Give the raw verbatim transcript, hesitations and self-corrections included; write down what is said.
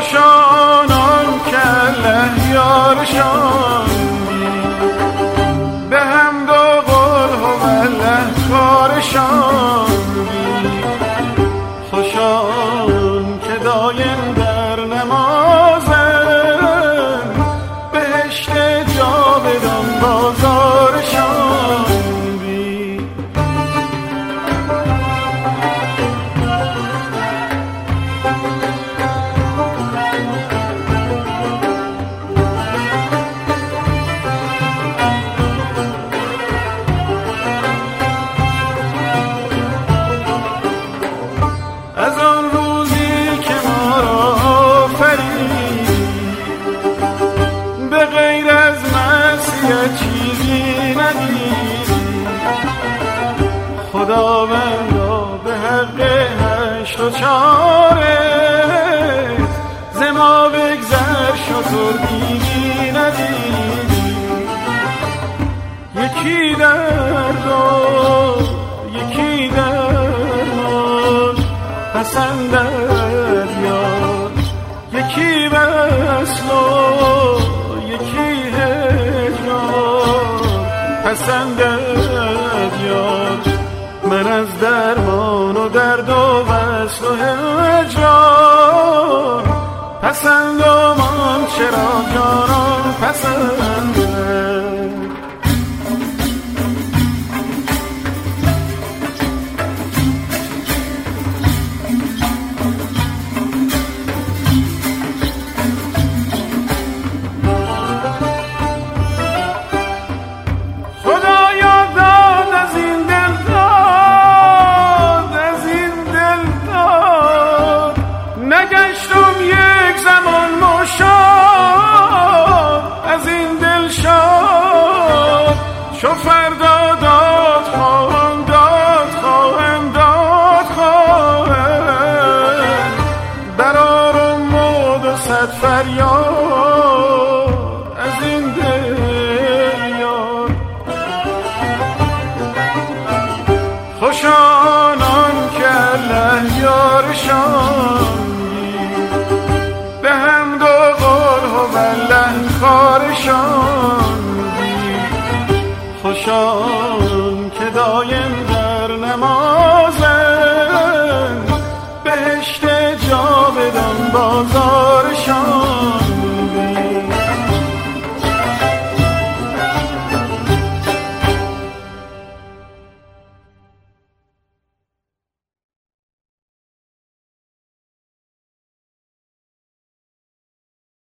خوشانان که الله یارشان به هم دو قل هم الله کارشان خوشان که دایم در نمازن بهشت جاودان بازارشان بی. از آن روزی که ما را آفرید به غیر از معصیت چیزی ندید خداوندا به حق هشت و چاره ز ما بگذر شطور دیدی ندید یکی درد و یکی درمان پسندد یار یکی وصل و یکی هجران پسندد یار من از درمان و درد و وصل و